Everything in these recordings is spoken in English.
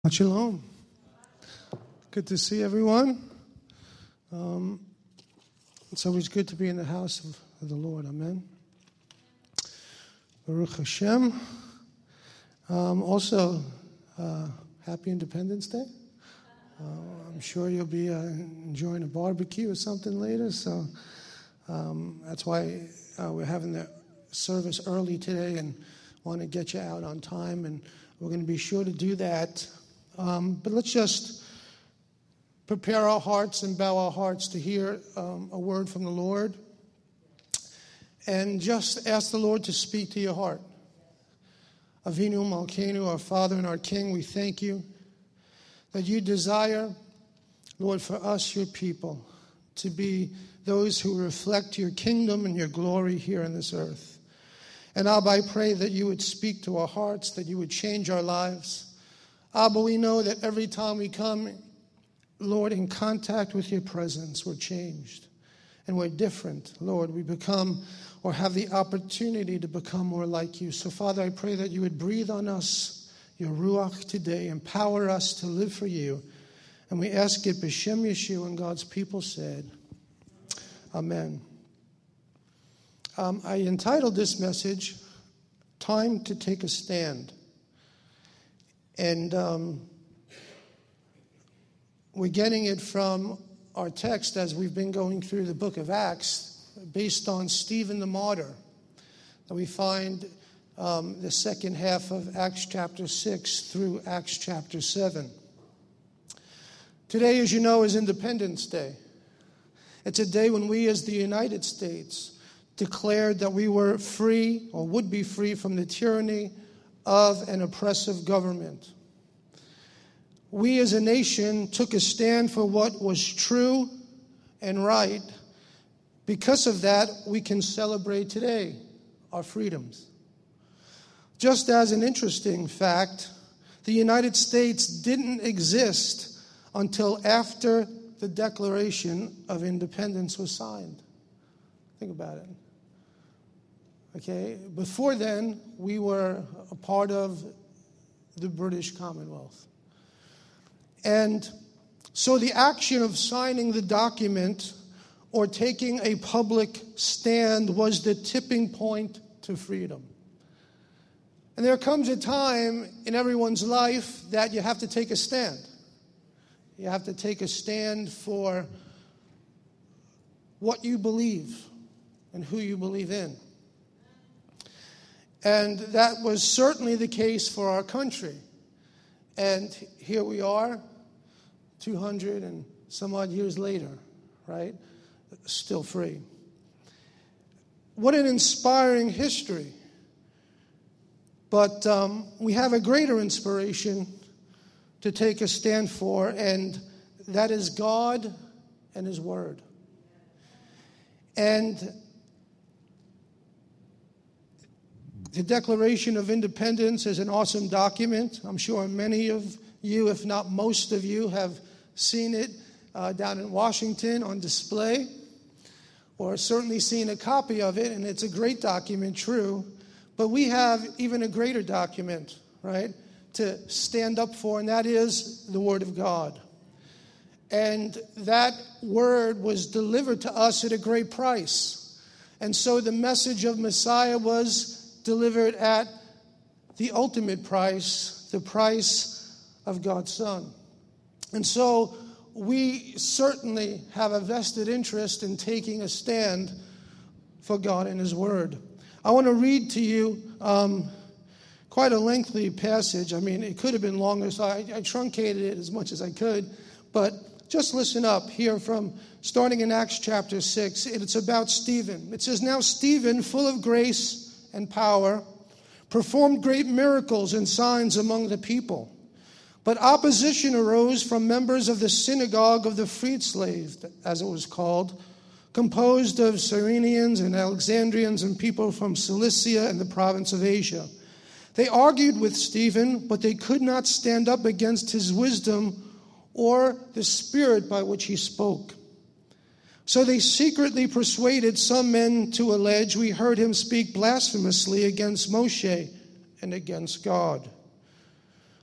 Shalom. Good to see everyone. It's always good to be in the house of the Lord. Amen. Baruch Hashem. Also, happy Independence Day. I'm sure you'll be enjoying a barbecue or something later. So that's why we're having the service early today and want to get you out on time. And we're going to be sure to do that. But let's just prepare our hearts and bow our hearts to hear a word from the Lord. And just ask the Lord to speak to your heart. Avinu Malkeinu, our Father and our King, we thank you that you desire, Lord, for us, your people, to be those who reflect your kingdom and your glory here on this earth. And Abba, I pray that you would speak to our hearts, that you would change our lives. Abba, we know that every time we come, Lord, in contact with your presence, we're changed and we're different. Lord, we become or have the opportunity to become more like you. So, Father, I pray that you would breathe on us your Ruach today, empower us to live for you. And we ask it b'Shem Yeshua, and God's people said, Amen. I entitled this message, Time to Take a Stand. And we're getting it from our text as we've been going through the book of Acts, based on Stephen the martyr. And we find the second half of Acts chapter 6 through Acts chapter 7. Today, as you know, is Independence Day. It's a day when we as the United States declared that we were free or would be free from the tyranny of an oppressive government. We as a nation took a stand for what was true and right. Because of that, we can celebrate today our freedoms. Just as an interesting fact, the United States didn't exist until after the Declaration of Independence was signed. Think about it. Okay, before then, we were a part of the British Commonwealth. And so the action of signing the document or taking a public stand was the tipping point to freedom. And there comes a time in everyone's life that you have to take a stand. You have to take a stand for what you believe and who you believe in. And that was certainly the case for our country. And here we are, 200 and some odd years later, right? Still free. What an inspiring history. But we have a greater inspiration to take a stand for, and that is God and His Word. And the Declaration of Independence is an awesome document. I'm sure many of you, if not most of you, have seen it down in Washington on display, or certainly seen a copy of it, and it's a great document, true. But we have even a greater document, right, to stand up for, and that is the Word of God. And that Word was delivered to us at a great price. And so the message of Messiah was delivered at the ultimate price, the price of God's Son. And so we certainly have a vested interest in taking a stand for God and His Word. I want to read to you quite a lengthy passage. I mean, it could have been longer, so I truncated it as much as I could. But just listen up here from starting in Acts chapter 6. It's about Stephen. It says, Now Stephen, full of grace and power, performed great miracles and signs among the people. But opposition arose from members of the synagogue of the freed slaves, as it was called, composed of Cyrenians and Alexandrians and people from Cilicia and the province of Asia. They argued with Stephen, but they could not stand up against his wisdom or the spirit by which he spoke. So they secretly persuaded some men to allege we heard him speak blasphemously against Moshe and against God.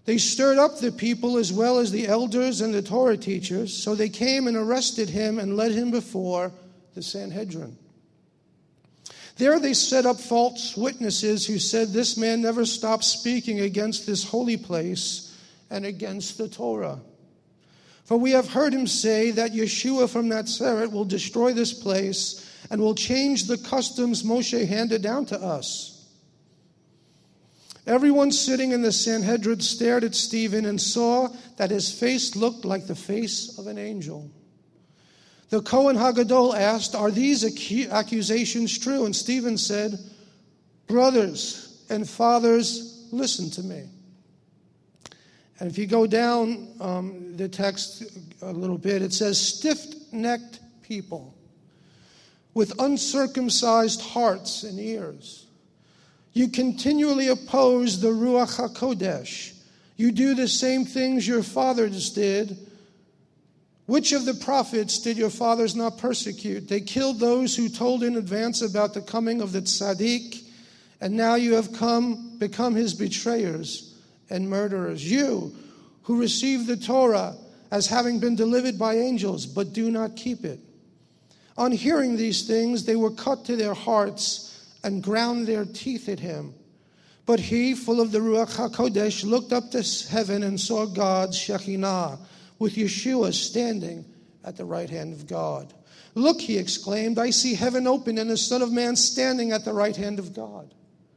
They stirred up the people as well as the elders and the Torah teachers, so they came and arrested him and led him before the Sanhedrin. There they set up false witnesses who said, "This man never stopped speaking against this holy place and against the Torah. For we have heard him say that Yeshua from Nazareth will destroy this place and will change the customs Moshe handed down to us." Everyone sitting in the Sanhedrin stared at Stephen and saw that his face looked like the face of an angel. The Kohen Hagadol asked, "Are these accusations true?" And Stephen said, "Brothers and fathers, listen to me." And if you go down the text a little bit, it says, "Stiff-necked people with uncircumcised hearts and ears. You continually oppose the Ruach HaKodesh. You do the same things your fathers did. Which of the prophets did your fathers not persecute? They killed those who told in advance about the coming of the tzaddik, and now you have become his betrayers and murderers. You who receive the Torah as having been delivered by angels, but do not keep it." On hearing these things, they were cut to their hearts and ground their teeth at him. But he, full of the Ruach HaKodesh, looked up to heaven and saw God's Shekinah, with Yeshua standing at the right hand of God. "Look," he exclaimed, "I see heaven open and the Son of Man standing at the right hand of God."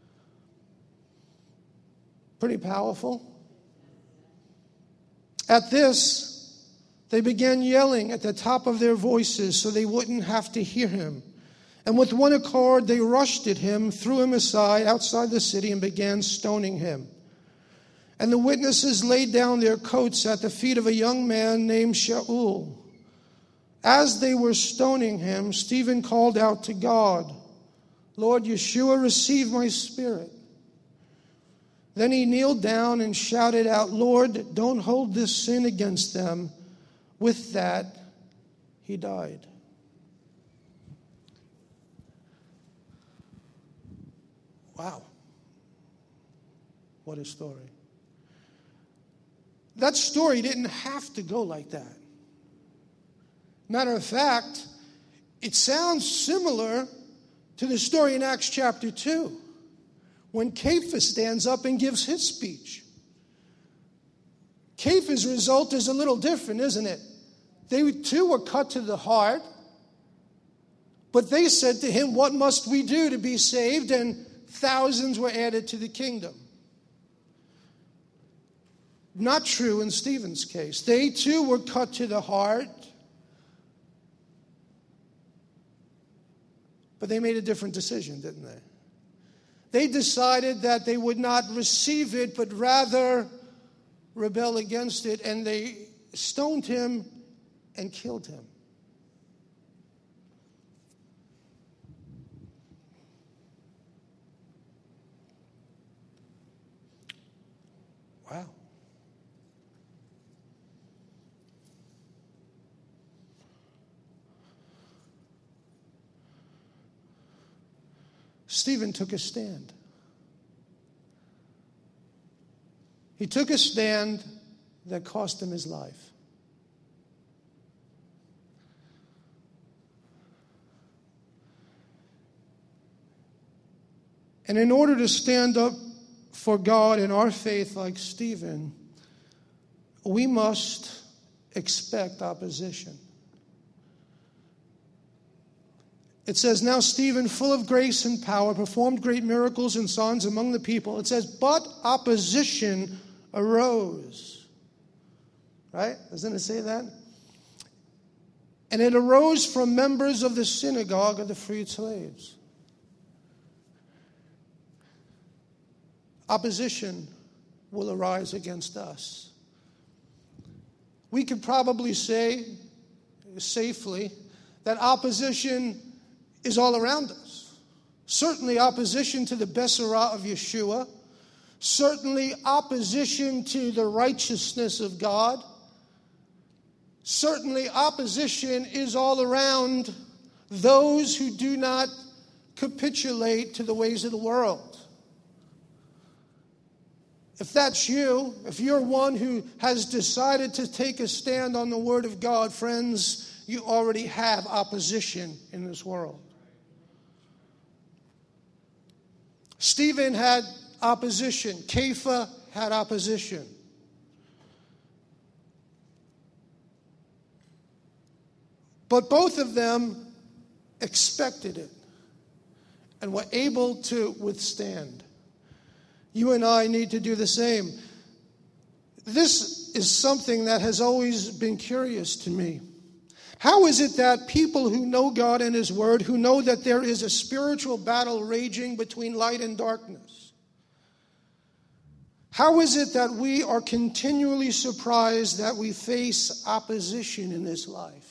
Pretty powerful. At this, they began yelling at the top of their voices so they wouldn't have to hear him. And with one accord, they rushed at him, threw him aside outside the city, and began stoning him. And the witnesses laid down their coats at the feet of a young man named Shaul. As they were stoning him, Stephen called out to God, "Lord Yeshua, receive my spirit." Then he kneeled down and shouted out, "Lord, don't hold this sin against them." With that, he died. Wow. What a story. That story didn't have to go like that. Matter of fact, it sounds similar to the story in Acts chapter 2, when Cephas stands up and gives his speech. Cephas' result is a little different, isn't it? They too were cut to the heart, but they said to him, "What must we do to be saved?" And thousands were added to the kingdom. Not true in Stephen's case. They too were cut to the heart, but they made a different decision, didn't they? They decided that they would not receive it, but rather rebel against it, and they stoned him and killed him. Wow. Stephen took a stand. He took a stand that cost him his life. And in order to stand up for God in our faith like Stephen, we must expect opposition. It says, "Now Stephen, full of grace and power, performed great miracles and signs among the people." It says, "But opposition arose." Right? Doesn't it say that? "And it arose from members of the synagogue of the freed slaves." Opposition will arise against us. We could probably say safely that opposition is all around us. Certainly opposition to the Besorah of Yeshua. Certainly opposition to the righteousness of God. Certainly opposition is all around those who do not capitulate to the ways of the world. If that's you, if you're one who has decided to take a stand on the Word of God, friends, you already have opposition in this world. Stephen had opposition. Kepha had opposition. But both of them expected it and were able to withstand. You and I need to do the same. This is something that has always been curious to me. How is it that people who know God and His Word, who know that there is a spiritual battle raging between light and darkness, how is it that we are continually surprised that we face opposition in this life?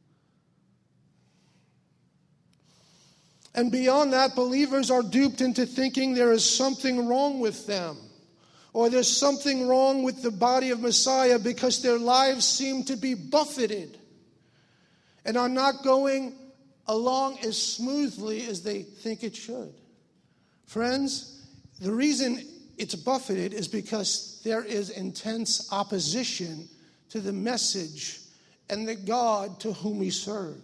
And beyond that, believers are duped into thinking there is something wrong with them, or there's something wrong with the body of Messiah because their lives seem to be buffeted and are not going along as smoothly as they think it should. Friends, the reason it's buffeted is because there is intense opposition to the message and the God to whom we serve.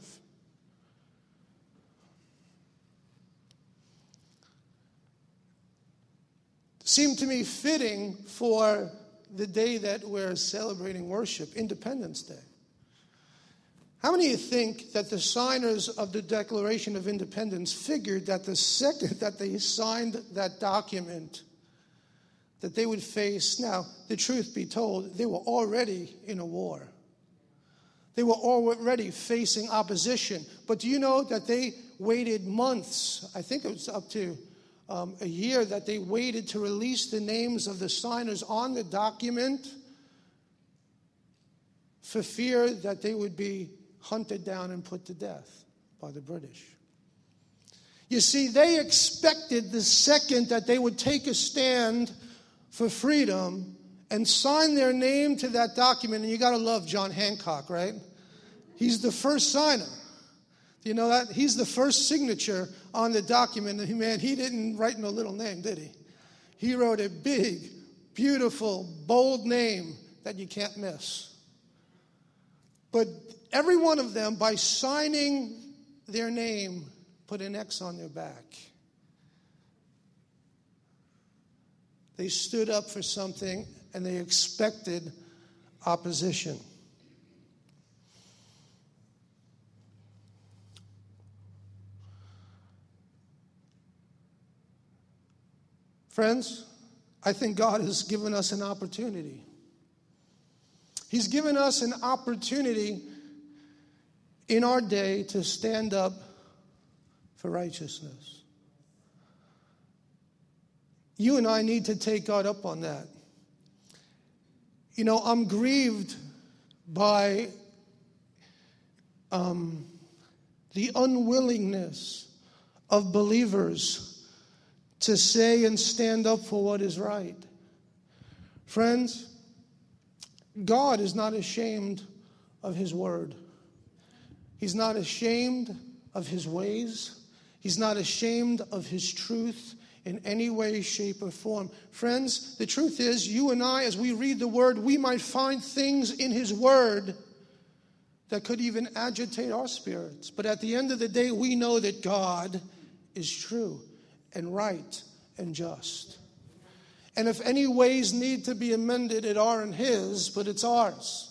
Seemed to me fitting for the day that we're celebrating worship, Independence Day. How many of you think that the signers of the Declaration of Independence figured that the second that they signed that document, that they would face, now, the truth be told, they were already in a war. They were already facing opposition. But do you know that they waited months, I think it was up to a year, that they waited to release the names of the signers on the document for fear that they would be hunted down and put to death by the British. You see, they expected the second that they would take a stand for freedom and sign their name to that document. And you got to love John Hancock, right? He's the first signer. Do you know that? He's the first signature on the document. And man, he didn't write no little name, did he? He wrote a big, beautiful, bold name that you can't miss. But every one of them, by signing their name, put an X on their back. They stood up for something and they expected opposition. Friends, I think God has given us an opportunity. He's given us an opportunity in our day to stand up for righteousness. You and I need to take God up on that. You know, I'm grieved by the unwillingness of believers to say and stand up for what is right. Friends, God is not ashamed of His word. He's not ashamed of His ways. He's not ashamed of His truth in any way, shape, or form. Friends, the truth is, you and I, as we read the word, we might find things in His word that could even agitate our spirits. But at the end of the day, we know that God is true and right and just. And if any ways need to be amended, it aren't His, but it's ours.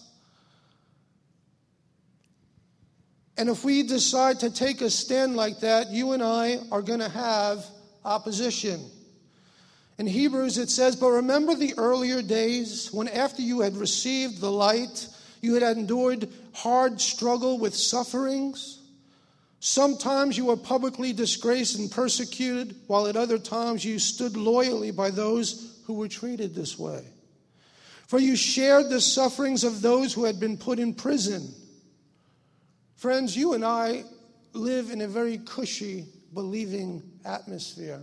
And if we decide to take a stand like that, you and I are going to have opposition. In Hebrews it says, "But remember the earlier days when after you had received the light, you had endured hard struggle with sufferings. Sometimes you were publicly disgraced and persecuted, while at other times you stood loyally by those who were treated this way. For you shared the sufferings of those who had been put in prison." Friends, you and I live in a very cushy, believing atmosphere.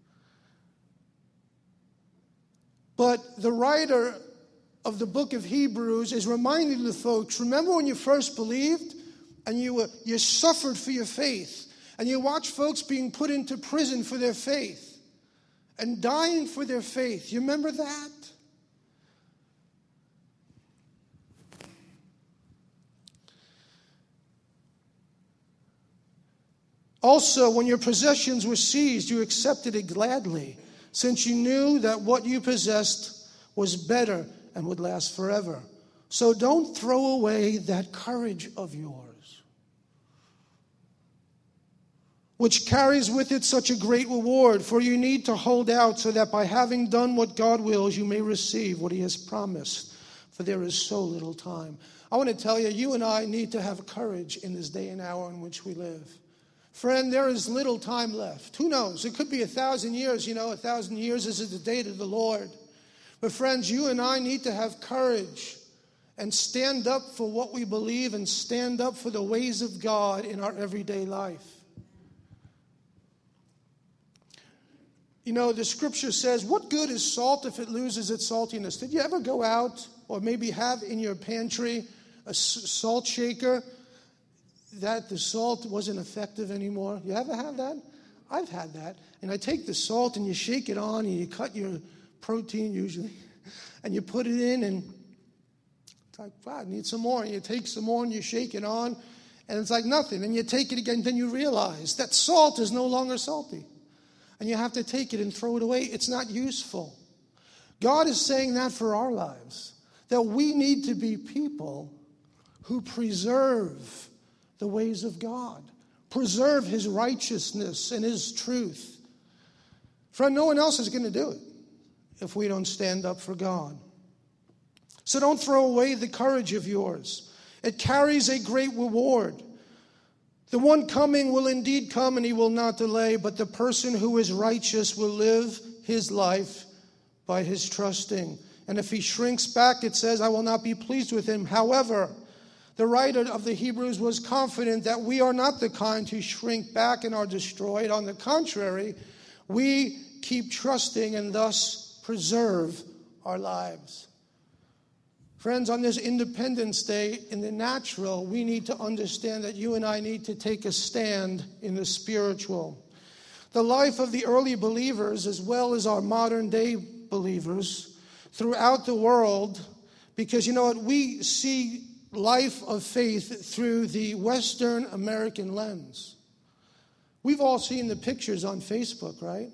But the writer of the book of Hebrews is reminding the folks, remember when you first believed and you suffered for your faith, and you watched folks being put into prison for their faith and dying for their faith. You remember that? Also, when your possessions were seized, you accepted it gladly, since you knew that what you possessed was better and would last forever. So don't throw away that courage of yours, which carries with it such a great reward. For you need to hold out so that by having done what God wills, you may receive what he has promised. For there is so little time. I want to tell you, you and I need to have courage in this day and hour in which we live. Friend, there is little time left. Who knows? It could be 1,000 years. 1,000 years is the day of the Lord. But friends, you and I need to have courage and stand up for what we believe and stand up for the ways of God in our everyday life. The scripture says, what good is salt if it loses its saltiness? Did you ever go out or maybe have in your pantry a salt shaker that the salt wasn't effective anymore? You ever have that? I've had that. And I take the salt and you shake it on and you cut your protein usually and you put it in and it's like, wow, I need some more. And you take some more and you shake it on and it's like nothing. And you take it again, then you realize that salt is no longer salty. And you have to take it and throw it away. It's not useful. God is saying that for our lives, that we need to be people who preserve the ways of God, preserve his righteousness and his truth. Friend, no one else is going to do it if we don't stand up for God. So don't throw away the courage of yours. It carries a great reward. The one coming will indeed come and he will not delay, but the person who is righteous will live his life by his trusting. And if he shrinks back, it says, I will not be pleased with him. However, the writer of the Hebrews was confident that we are not the kind who shrink back and are destroyed. On the contrary, we keep trusting and thus preserve our lives. Friends, on this Independence Day, in the natural, we need to understand that you and I need to take a stand in the spiritual. The life of the early believers, as well as our modern day believers throughout the world, because we see life of faith through the Western American lens. We've all seen the pictures on Facebook, right?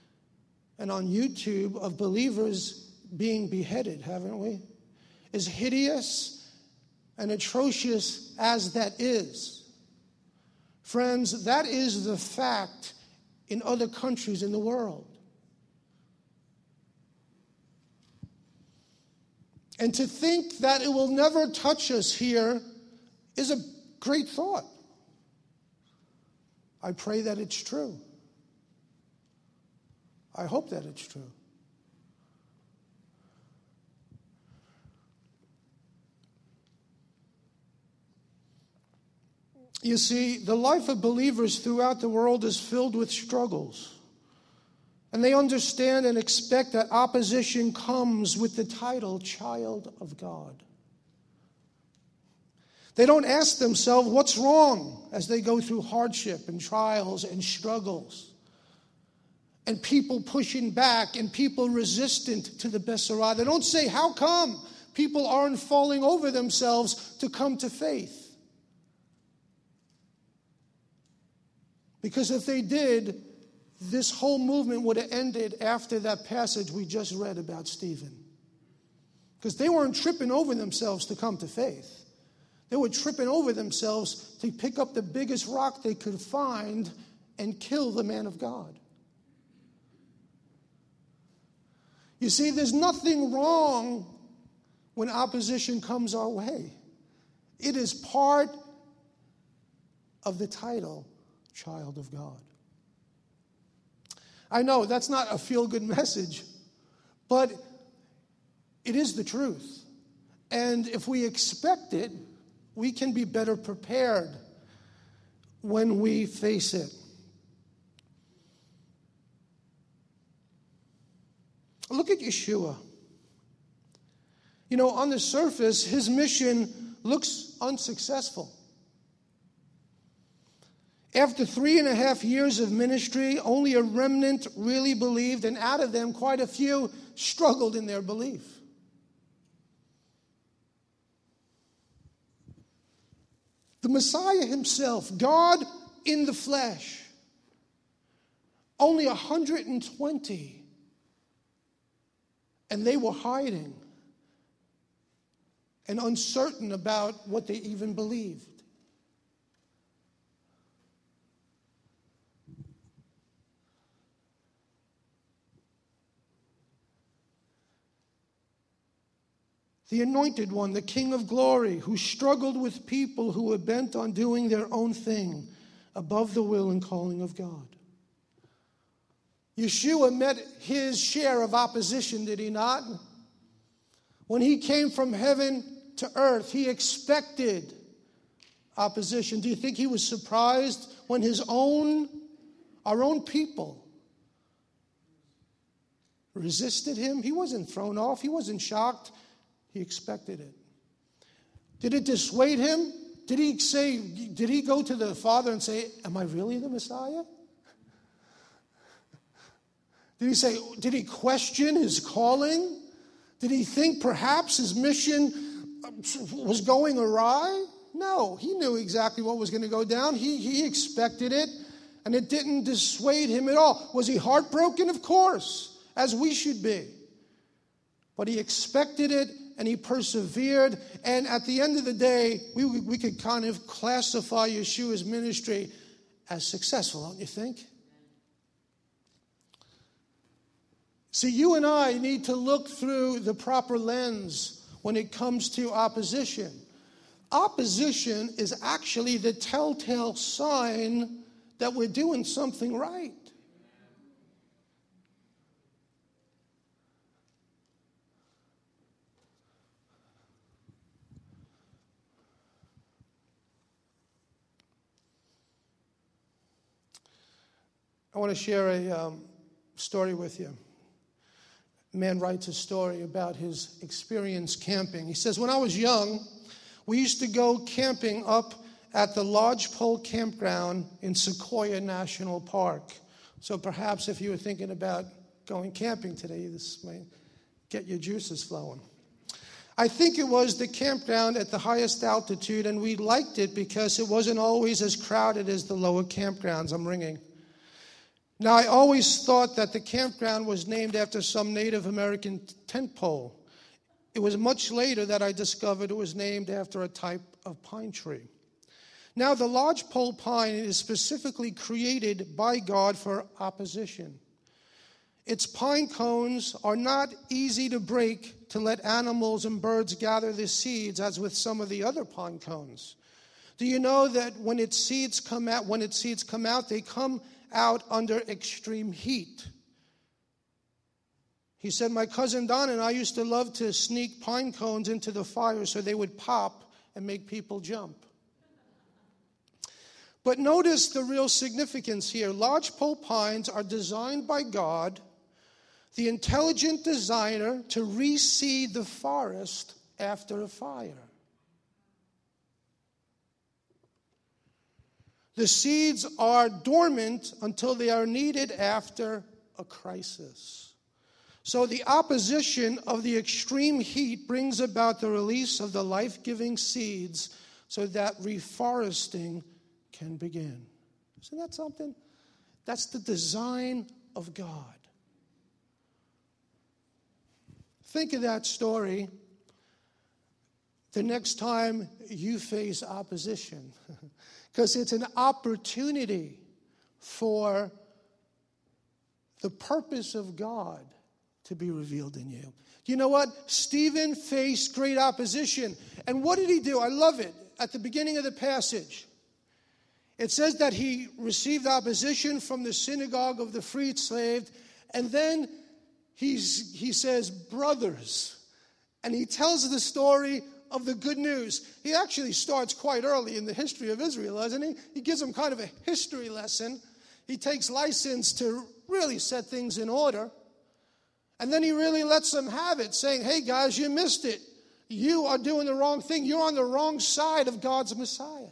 And on YouTube of believers being beheaded, haven't we? As hideous and atrocious as that is, friends, that is the fact in other countries in the world. And to think that it will never touch us here is a great thought. I pray that it's true. I hope that it's true. You see, the life of believers throughout the world is filled with struggles. And they understand and expect that opposition comes with the title Child of God. They don't ask themselves what's wrong as they go through hardship and trials and struggles. And people pushing back and people resistant to the Besorah. They don't say, how come people aren't falling over themselves to come to faith? Because if they did, this whole movement would have ended after that passage we just read about Stephen. Because they weren't tripping over themselves to come to faith. They were tripping over themselves to pick up the biggest rock they could find and kill the man of God. You see, there's nothing wrong when opposition comes our way. It is part of the title, Child of God. I know that's not a feel-good message, but it is the truth. And if we expect it, we can be better prepared when we face it. Look at Yeshua. On the surface, his mission looks unsuccessful. After 3.5 years of ministry, only a remnant really believed, and out of them, quite a few struggled in their belief. The Messiah himself, God in the flesh. Only 120. And they were hiding and uncertain about what they even believed. The Anointed One, the King of Glory, who struggled with people who were bent on doing their own thing above the will and calling of God. Yeshua met his share of opposition, did he not? When he came from heaven to earth, he expected opposition. Do you think he was surprised when our own people resisted him? He wasn't thrown off. He wasn't shocked. He expected it. Did it dissuade him? Did he go to the Father and say, am I really the Messiah? Did he question his calling? Did he think perhaps his mission was going awry? No, he knew exactly what was going to go down. He expected it, and it didn't dissuade him at all. Was he heartbroken? Of course, as we should be. But he expected it, and he persevered. And at the end of the day, we could kind of classify Yeshua's ministry as successful, don't you think? See, you and I need to look through the proper lens when it comes to opposition. Opposition is actually the telltale sign that we're doing something right. I want to share a story with you. A man writes a story about his experience camping. He says, when I was young, we used to go camping up at the Lodgepole Campground in Sequoia National Park. So perhaps if you were thinking about going camping today, this might get your juices flowing. I think it was the campground at the highest altitude, and we liked it because it wasn't always as crowded as the lower campgrounds. I'm ringing. Now, I always thought that the campground was named after some Native American tent pole. It was much later that I discovered it was named after a type of pine tree. Now, the lodgepole pine is specifically created by God for opposition. Its pine cones are not easy to break to let animals and birds gather the seeds, as with some of the other pine cones. Do you know that when its seeds come out, they come out under extreme heat? He said, my cousin Don and I used to love to sneak pine cones into the fire so they would pop and make people jump. But notice the real significance here. Lodgepole pines are designed by God, the intelligent designer, to reseed the forest after a fire. The seeds are dormant until they are needed after a crisis. So the opposition of the extreme heat brings about the release of the life-giving seeds so that reforesting can begin. Isn't that something? That's the design of God. Think of that story the next time you face opposition. Because it's an opportunity for the purpose of God to be revealed in you. You know what? Stephen faced great opposition. And what did he do? I love it. At the beginning of the passage, it says that he received opposition from the synagogue of the freed slave. And then he says, brothers. And he tells the story of the good news. He actually starts quite early in the history of Israel, doesn't he? He gives them kind of a history lesson. He takes license to really set things in order. And then he really lets them have it, saying, hey guys, you missed it. You are doing the wrong thing. You're on the wrong side of God's Messiah.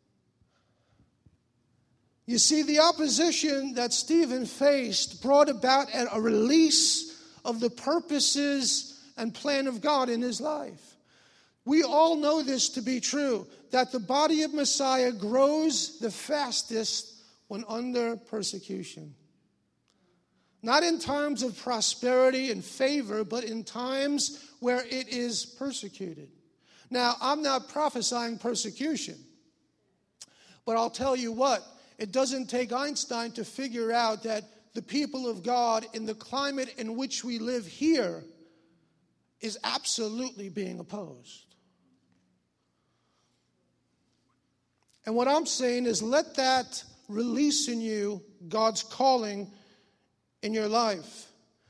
You see, the opposition that Stephen faced brought about a release of the purposes and plan of God in his life. We all know this to be true, that the body of Messiah grows the fastest when under persecution. Not in times of prosperity and favor, but in times where it is persecuted. Now, I'm not prophesying persecution, but I'll tell you what, it doesn't take Einstein to figure out that the people of God in the climate in which we live here is absolutely being opposed. And what I'm saying is, let that release in you God's calling in your life.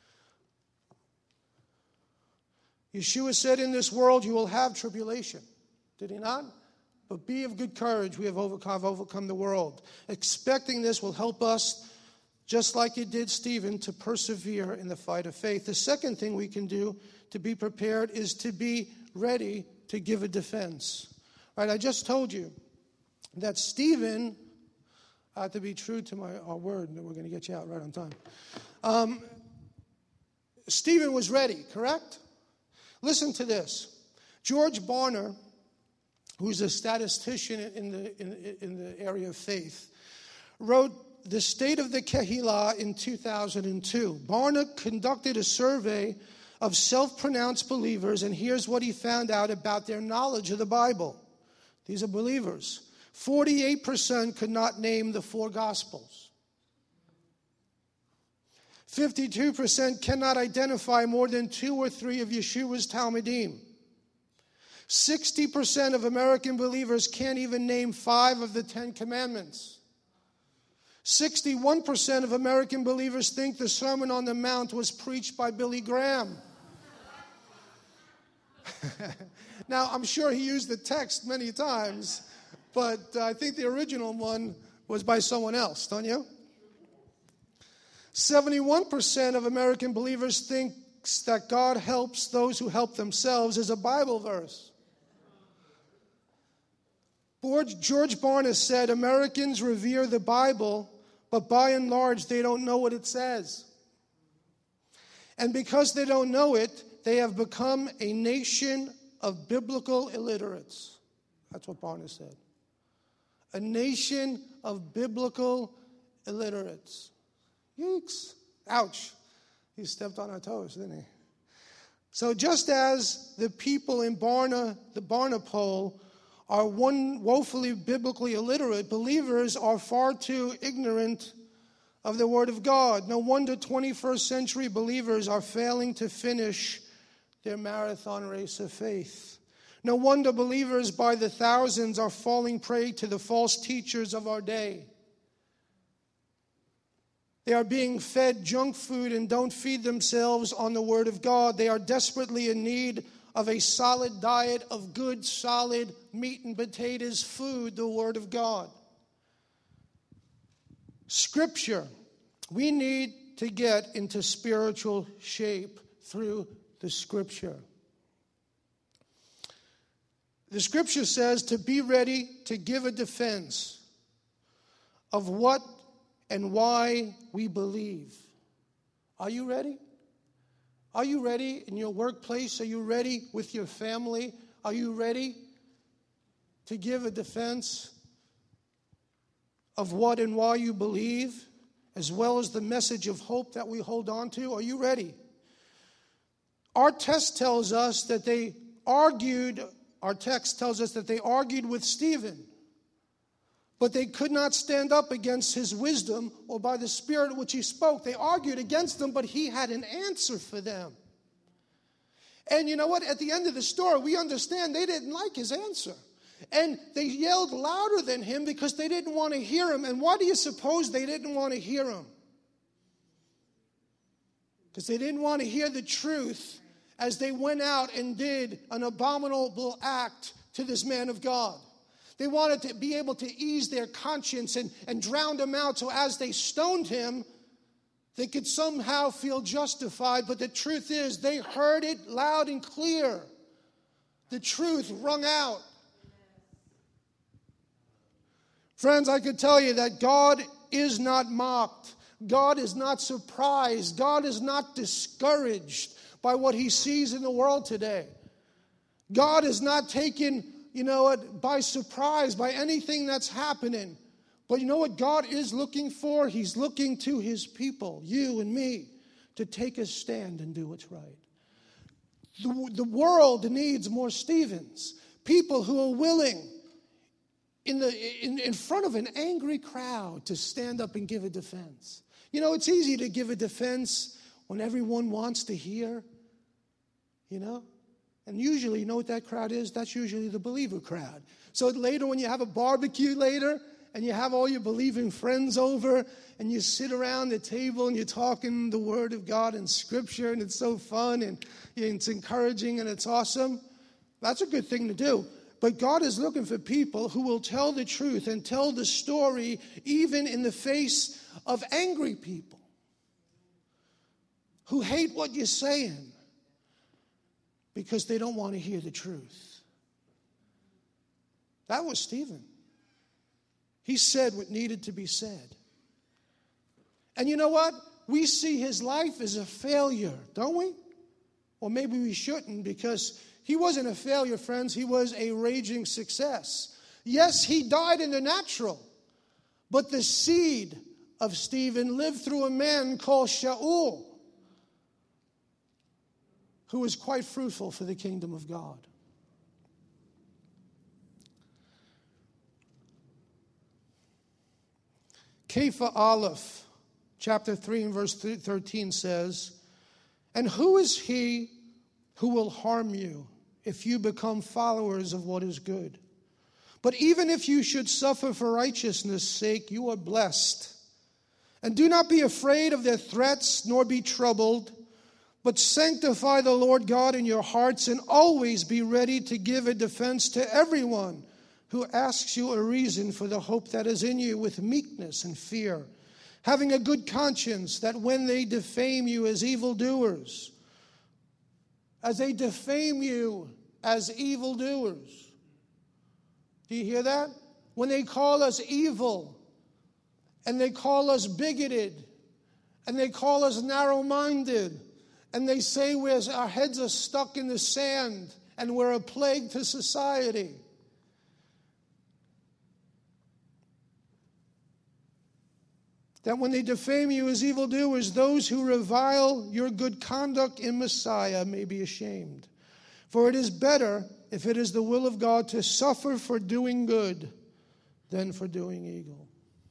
Yeshua said, in this world you will have tribulation. Did he not? But be of good courage. We have overcome the world. Expecting this will help us, just like it did Stephen, to persevere in the fight of faith. The second thing we can do to be prepared is to be ready to give a defense. Right? I just told you that Stephen, I have to be true to our word, and we're going to get you out right on time. Stephen was ready, correct? Listen to this. George Barna, who's a statistician in the area of faith, wrote The State of the Kehillah in 2002. Barna conducted a survey of self-pronounced believers, and here's what he found out about their knowledge of the Bible. These are believers. 48% could not name the 4 Gospels. 52% cannot identify more than 2 or 3 of Yeshua's Talmudim. 60% of American believers can't even name 5 of the 10 Commandments. 61% of American believers think the Sermon on the Mount was preached by Billy Graham. Now, I'm sure he used the text many times, but I think the original one was by someone else, don't you? 71% of American believers think that God helps those who help themselves is a Bible verse. George Barna said, Americans revere the Bible, but by and large, they don't know what it says. And because they don't know it, they have become a nation of biblical illiterates. That's what Barna said. A nation of biblical illiterates. Yeeks. Ouch. He stepped on our toes, didn't he? So just as the people in the Barna poll are woefully biblically illiterate, believers are far too ignorant of the Word of God. No wonder 21st century believers are failing to finish their marathon race of faith. No wonder believers by the thousands are falling prey to the false teachers of our day. They are being fed junk food and don't feed themselves on the Word of God. They are desperately in need of a solid diet of good, solid meat and potatoes food, the Word of God. Scripture. We need to get into spiritual shape through the Scripture. The Scripture says to be ready to give a defense of what and why we believe. Are you ready? Are you ready in your workplace? Are you ready with your family? Are you ready to give a defense of what and why you believe, as well as the message of hope that we hold on to? Are you ready? Our text tells us that they argued with Stephen, but they could not stand up against his wisdom or by the Spirit which he spoke. They argued against him, but he had an answer for them. And you know what? At the end of the story, we understand they didn't like his answer. And they yelled louder than him because they didn't want to hear him. And why do you suppose they didn't want to hear him? Because they didn't want to hear the truth as they went out and did an abominable act to this man of God. They wanted to be able to ease their conscience and drown him out, so as they stoned him, they could somehow feel justified. But the truth is, they heard it loud and clear. The truth rung out. Friends, I could tell you that God is not mocked. God is not surprised. God is not discouraged by what he sees in the world today. God is not taken, by surprise by anything that's happening. But you know what God is looking for? He's looking to his people, you and me, to take a stand and do what's right. The world needs more Stephens, people who are willing in front of an angry crowd to stand up and give a defense. It's easy to give a defense when everyone wants to hear, And usually, you know what that crowd is? That's usually the believer crowd. So later when you have a barbecue later and you have all your believing friends over and you sit around the table and you're talking the Word of God and Scripture and it's so fun and it's encouraging and it's awesome, that's a good thing to do. But God is looking for people who will tell the truth and tell the story even in the face of angry people who hate what you're saying because they don't want to hear the truth. That was Stephen. He said what needed to be said. And you know what? We see his life as a failure, don't we? Or maybe we shouldn't, because he wasn't a failure, friends. He was a raging success. Yes, he died in the natural, but the seed of Stephen lived through a man called Shaul, who was quite fruitful for the kingdom of God. Kepha Aleph, chapter 3 and verse 13 says, "And who is he who will harm you if you become followers of what is good? But even if you should suffer for righteousness' sake, you are blessed. And do not be afraid of their threats, nor be troubled, but sanctify the Lord God in your hearts, and always be ready to give a defense to everyone who asks you a reason for the hope that is in you with meekness and fear, having a good conscience, that when they defame you as evildoers," as they defame you as evildoers. Do you hear that? When they call us evil, and they call us bigoted, and they call us narrow-minded, and they say our heads are stuck in the sand, and we're a plague to society. That when they defame you as evildoers, those who revile your good conduct in Messiah may be ashamed. For it is better, if it is the will of God, to suffer for doing good than for doing evil.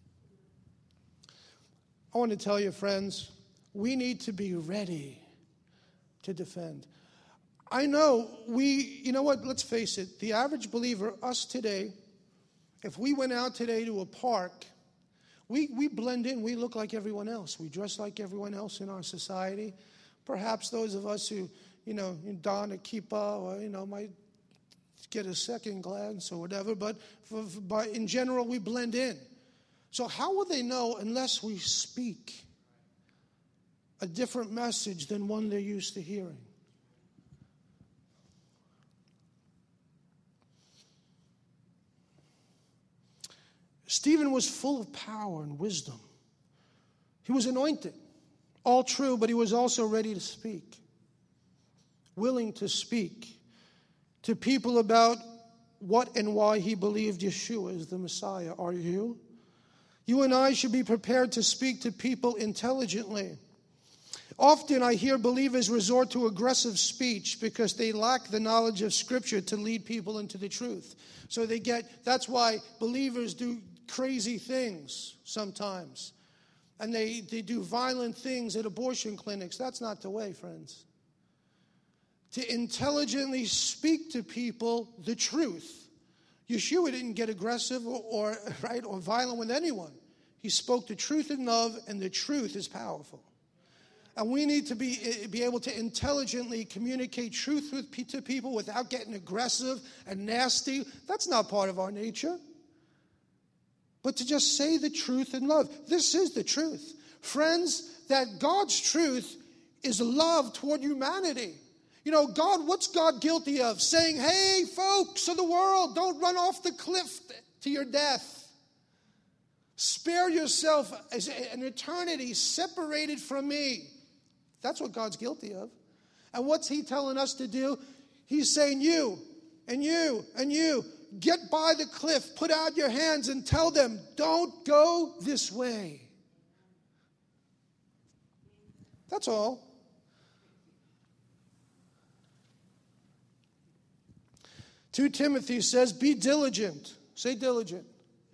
I want to tell you, friends, we need to be ready to defend. I know let's face it, the average believer, us today, if we went out today to a park, we blend in. We look like everyone else. We dress like everyone else in our society. Perhaps those of us who, don a kippah or, might get a second glance or whatever. But in general, we blend in. So how will they know unless we speak a different message than one they're used to hearing? Stephen was full of power and wisdom. He was anointed. All true, but he was also ready to speak. Willing to speak to people about what and why he believed Yeshua is the Messiah. Are you? You and I should be prepared to speak to people intelligently. Often I hear believers resort to aggressive speech because they lack the knowledge of Scripture to lead people into the truth. So that's why believers do crazy things sometimes. And they do violent things at abortion clinics. That's not the way, friends. To intelligently speak to people the truth. Yeshua didn't get aggressive or violent with anyone. He spoke the truth in love, and the truth is powerful. And we need to be able to intelligently communicate truth to people without getting aggressive and nasty. That's not part of our nature. But to just say the truth in love. This is the truth. Friends, that God's truth is love toward humanity. What's God guilty of? Saying, hey, folks of the world, don't run off the cliff to your death. Spare yourself an eternity separated from me. That's what God's guilty of. And what's he telling us to do? He's saying, you, and you and you, get by the cliff, put out your hands and tell them, don't go this way. That's all. 2 Timothy says, be diligent. Say diligent.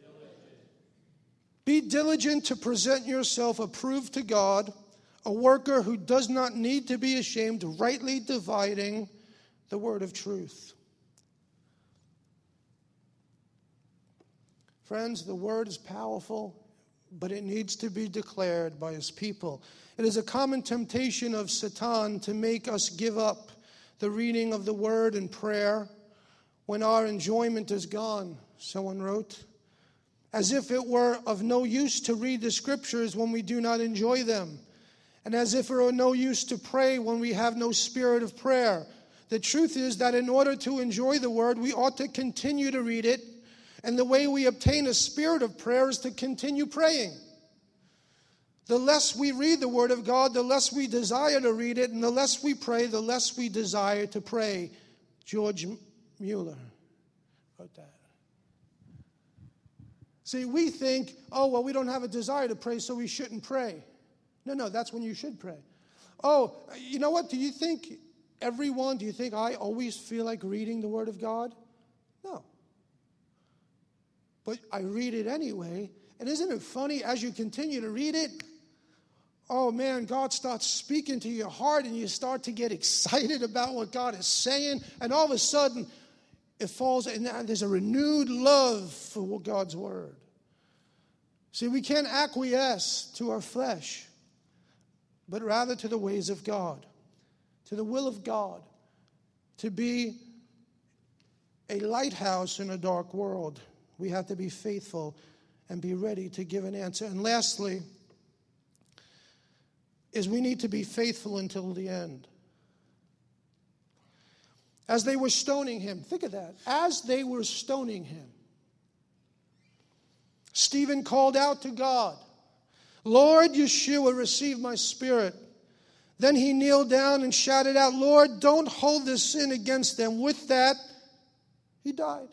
Be diligent to present yourself approved to God, a worker who does not need to be ashamed, rightly dividing the word of truth. Friends, the word is powerful, but it needs to be declared by his people. It is a common temptation of Satan to make us give up the reading of the word and prayer when our enjoyment is gone, someone wrote. As if it were of no use to read the scriptures when we do not enjoy them. And as if it were no use to pray when we have no spirit of prayer. The truth is that in order to enjoy the word, we ought to continue to read it. And the way we obtain a spirit of prayer is to continue praying. The less we read the word of God, the less we desire to read it. And the less we pray, the less we desire to pray. George Mueller wrote that. See, we think, oh, well, we don't have a desire to pray, so we shouldn't pray. No, that's when you should pray. Oh, you know what? Do you think I always feel like reading the Word of God? No. But I read it anyway. And isn't it funny, as you continue to read it, oh man, God starts speaking to your heart and you start to get excited about what God is saying. And all of a sudden, it falls, and there's a renewed love for God's word. See, we can't acquiesce to our flesh, but rather to the ways of God, to the will of God, to be a lighthouse in a dark world. We have to be faithful and be ready to give an answer. And lastly, is we need to be faithful until the end. As they were stoning him, think of that. As they were stoning him, Stephen called out to God, Lord Yeshua, receive my spirit. Then he kneeled down and shouted out, Lord, don't hold this sin against them. With that, he died.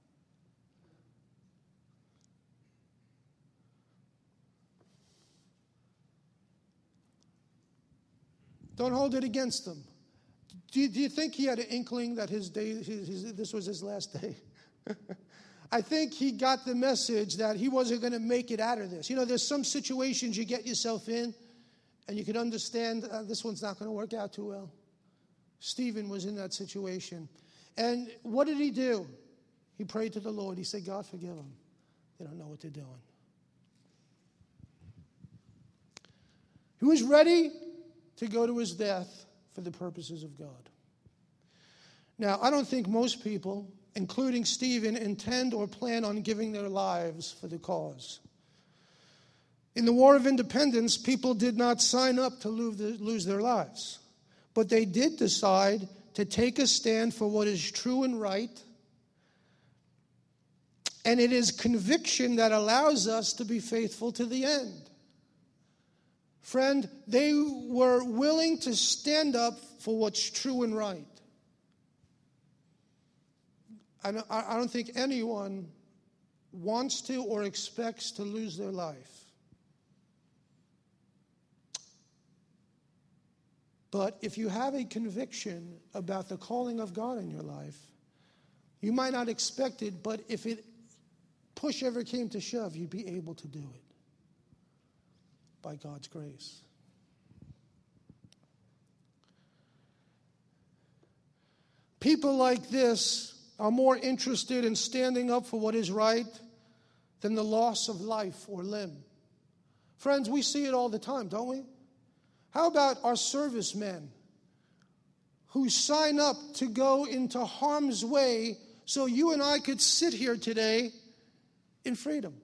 Don't hold it against them. Do you think he had an inkling that this was his last day? I think he got the message that he wasn't going to make it out of this. You know, there's some situations you get yourself in, and you can understand this one's not going to work out too well. Stephen was in that situation. And what did he do? He prayed to the Lord. He said, God, forgive them. They don't know what they're doing. He was ready to go to his death for the purposes of God. Now, I don't think most people, including Stephen, intend or plan on giving their lives for the cause. In the War of Independence, people did not sign up to lose their lives, but they did decide to take a stand for what is true and right, and it is conviction that allows us to be faithful to the end. Friend, they were willing to stand up for what's true and right. I don't think anyone wants to or expects to lose their life. But if you have a conviction about the calling of God in your life, you might not expect it, but if push ever came to shove, you'd be able to do it. By God's grace. People like this are more interested in standing up for what is right than the loss of life or limb. Friends, we see it all the time, don't we? How about our servicemen who sign up to go into harm's way so you and I could sit here today in freedom?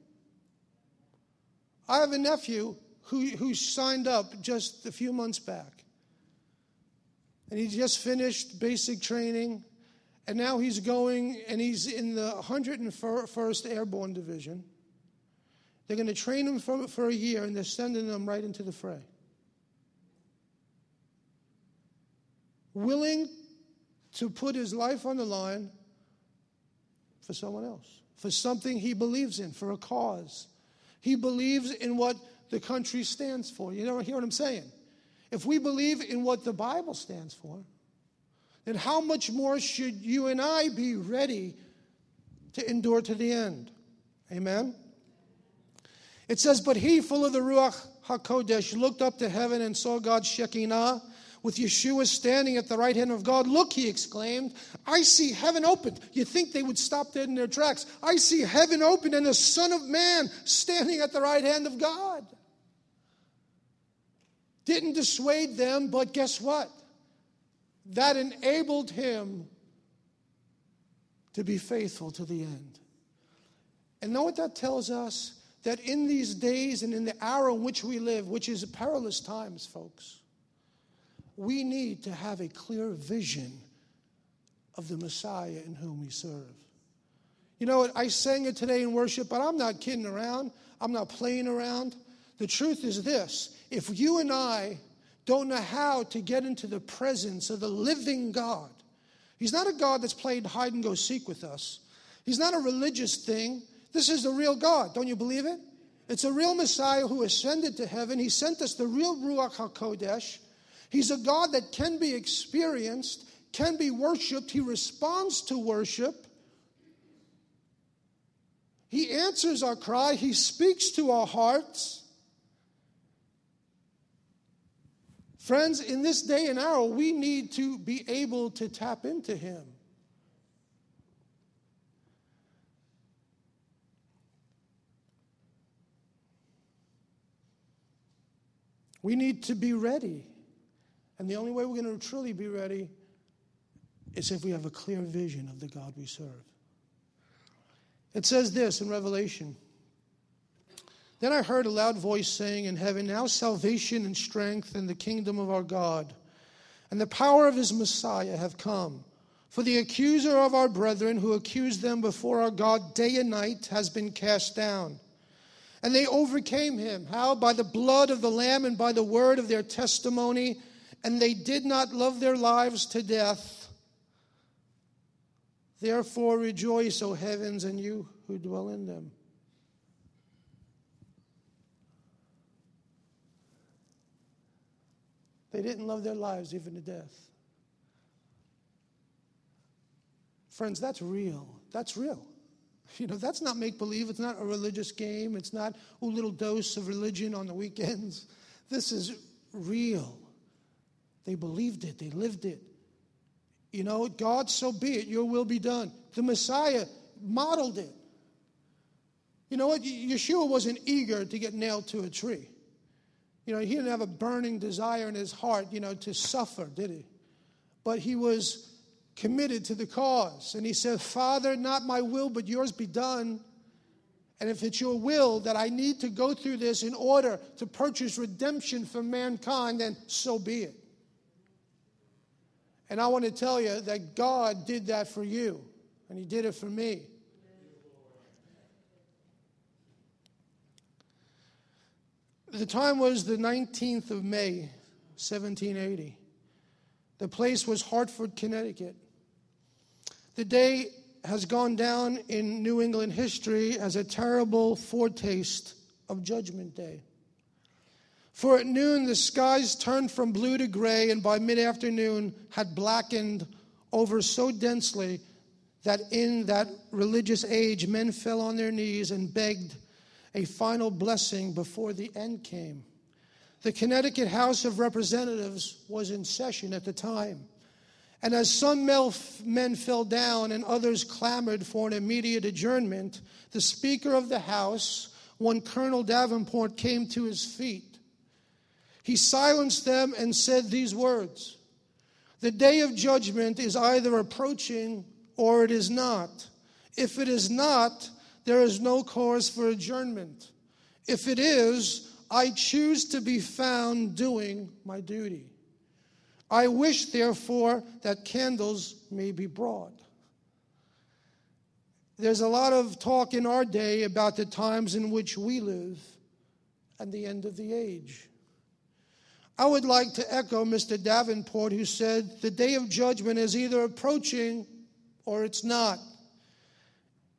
I have a nephew who signed up just a few months back. And he just finished basic training. And now he's going, and he's in the 101st Airborne Division. They're going to train him for a year, and they're sending him right into the fray. Willing to put his life on the line for someone else, for something he believes in, for a cause. He believes in what the country stands for. You know, hear what I'm saying? If we believe in what the Bible stands for, then how much more should you and I be ready to endure to the end? Amen? It says, but he, full of the Ruach HaKodesh, looked up to heaven and saw God's Shekinah with Yeshua standing at the right hand of God. Look, he exclaimed, I see heaven opened. You think they would stop dead in their tracks? I see heaven opened and the Son of Man standing at the right hand of God. Didn't dissuade them, but guess what? That enabled him to be faithful to the end. And know what that tells us? That in these days and in the hour in which we live, which is perilous times, folks, we need to have a clear vision of the Messiah in whom we serve. You know what? I sang it today in worship, but I'm not kidding around. I'm not playing around. The truth is this. If you and I don't know how to get into the presence of the living God, he's not a God that's played hide and go seek with us. He's not a religious thing. This is the real God. Don't you believe it? It's a real Messiah who ascended to heaven. He sent us the real Ruach HaKodesh. He's a God that can be experienced, can be worshiped. He responds to worship. He answers our cry. He speaks to our hearts. Friends, in this day and hour, we need to be able to tap into him. We need to be ready. And the only way we're going to truly be ready is if we have a clear vision of the God we serve. It says this in Revelation. Then I heard a loud voice saying in heaven, now salvation and strength and the kingdom of our God and the power of his Messiah have come. For the accuser of our brethren who accused them before our God day and night has been cast down. And they overcame him. How? By the blood of the Lamb and by the word of their testimony. And they did not love their lives to death. Therefore rejoice, O heavens, and you who dwell in them. They didn't love their lives even to death. Friends, that's real. That's real. You know, that's not make-believe. It's not a religious game. It's not a little dose of religion on the weekends. This is real. They believed it. They lived it. You know, God, so be it. Your will be done. The Messiah modeled it. You know what? Yeshua wasn't eager to get nailed to a tree. You know, he didn't have a burning desire in his heart, you know, to suffer, did he? But he was committed to the cause. And he said, Father, not my will, but yours be done. And if it's your will that I need to go through this in order to purchase redemption for mankind, then so be it. And I want to tell you that God did that for you, and he did it for me. The time was the 19th of May, 1780. The place was Hartford, Connecticut. The day has gone down in New England history as a terrible foretaste of Judgment Day. For at noon, the skies turned from blue to gray, and by mid-afternoon had blackened over so densely that in that religious age, men fell on their knees and begged a final blessing before the end came. The Connecticut House of Representatives was in session at the time. And as some men fell down and others clamored for an immediate adjournment, the Speaker of the House, one Colonel Davenport, came to his feet. He silenced them and said these words, "The day of judgment is either approaching or it is not. If it is not, there is no cause for adjournment. If it is, I choose to be found doing my duty. I wish, therefore, that candles may be brought." There's a lot of talk in our day about the times in which we live and the end of the age. I would like to echo Mr. Davenport, who said, the day of judgment is either approaching or it's not.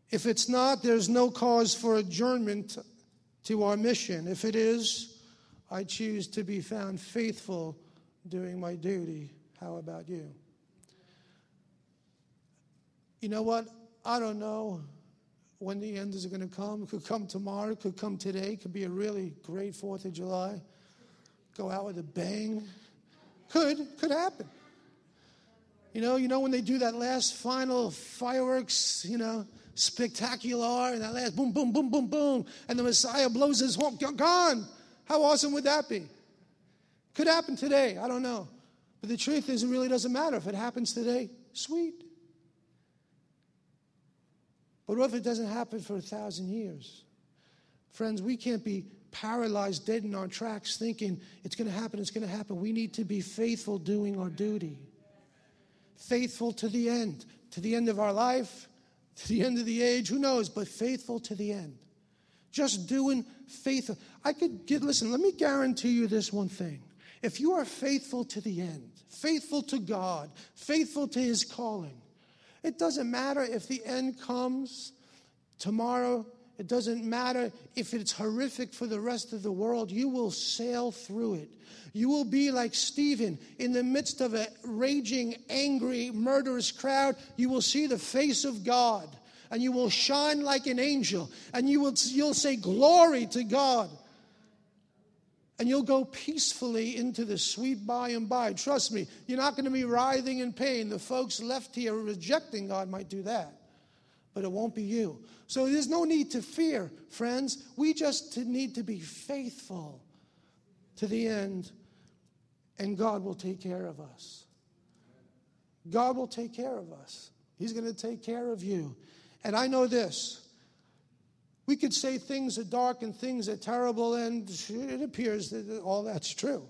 If it's not, there's no cause for adjournment to our mission. If it is, I choose to be found faithful doing my duty. How about you? You know what? I don't know when the end is going to come. It could come tomorrow. It could come today. It could be a really great 4th of July. Go out with a bang. Could happen. You know when they do that last final fireworks, spectacular, and that last boom, boom, boom, boom, boom, and the Messiah blows his horn, gone. How awesome would that be? Could happen today. I don't know. But the truth is, it really doesn't matter. If it happens today, sweet. But what if it doesn't happen for 1,000 years? Friends, we can't be paralyzed, dead in our tracks, thinking it's going to happen, it's going to happen. We need to be faithful doing our duty. Faithful to the end of our life, to the end of the age, who knows, but faithful to the end. Just doing faithful. Listen, let me guarantee you this one thing. If you are faithful to the end, faithful to God, faithful to His calling, it doesn't matter if the end comes tomorrow. It doesn't matter if it's horrific for the rest of the world. You will sail through it. You will be like Stephen in the midst of a raging, angry, murderous crowd. You will see the face of God, and you will shine like an angel, and you'll say glory to God. And you'll go peacefully into the sweet by and by. Trust me, you're not going to be writhing in pain. The folks left here rejecting God might do that, but it won't be you. So there's no need to fear, friends. We just need to be faithful to the end, and God will take care of us. God will take care of us. He's going to take care of you. And I know this. We could say things are dark and things are terrible, and it appears that all that's true.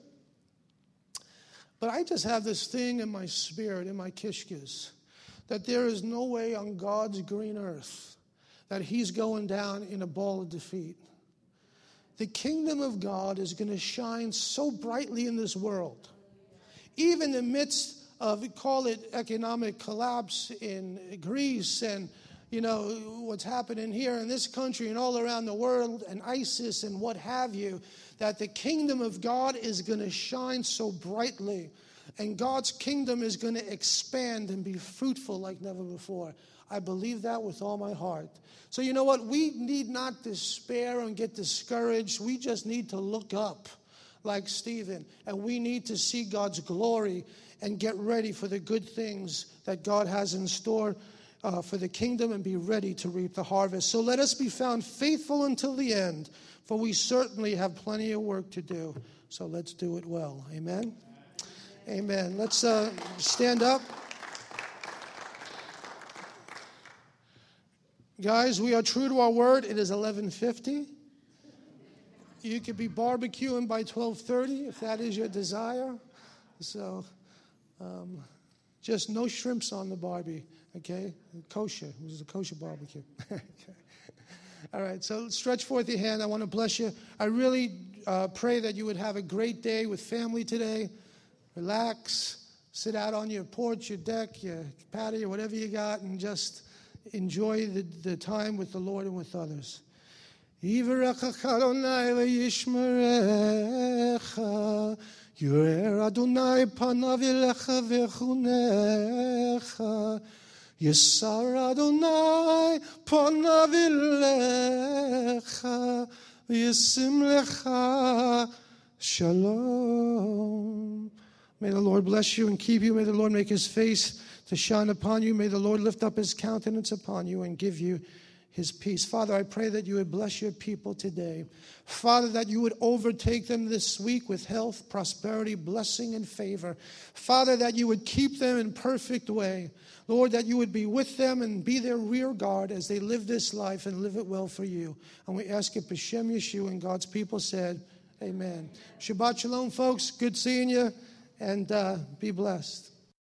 But I just have this thing in my spirit, in my kishkis, that there is no way on God's green earth that He's going down in a ball of defeat. The kingdom of God is going to shine so brightly in this world. Even in the midst of, call it economic collapse in Greece and what's happening here in this country and all around the world and ISIS and what have you, that the kingdom of God is going to shine so brightly, and God's kingdom is going to expand and be fruitful like never before. I believe that with all my heart. So you know what? We need not despair and get discouraged. We just need to look up like Stephen, and we need to see God's glory and get ready for the good things that God has in store for the kingdom, and be ready to reap the harvest. So let us be found faithful until the end, for we certainly have plenty of work to do. So let's do it well. Amen? Amen. Let's stand up. Guys, we are true to our word. It is 11:50. You could be barbecuing by 12:30 if that is your desire. So just no shrimps on the barbie. Okay, kosher. This is a kosher barbecue. Okay. All right, so stretch forth your hand. I want to bless you. I really pray that you would have a great day with family today. Relax, sit out on your porch, your deck, your patio, whatever you got, and just enjoy the time with the Lord and with others. Yurer Adonai panav elecha v'chunecha. Yisar Adonai panav elecha v'yisim lecha shalom. May the Lord bless you and keep you. May the Lord make His face to shine upon you. May the Lord lift up His countenance upon you and give you His peace. Father, I pray that you would bless your people today. Father, that you would overtake them this week with health, prosperity, blessing, and favor. Father, that you would keep them in perfect way. Lord, that you would be with them and be their rear guard as they live this life and live it well for you. And we ask it b'Shem Yeshua, and God's people said, amen. Shabbat shalom, folks. Good seeing you, and be blessed.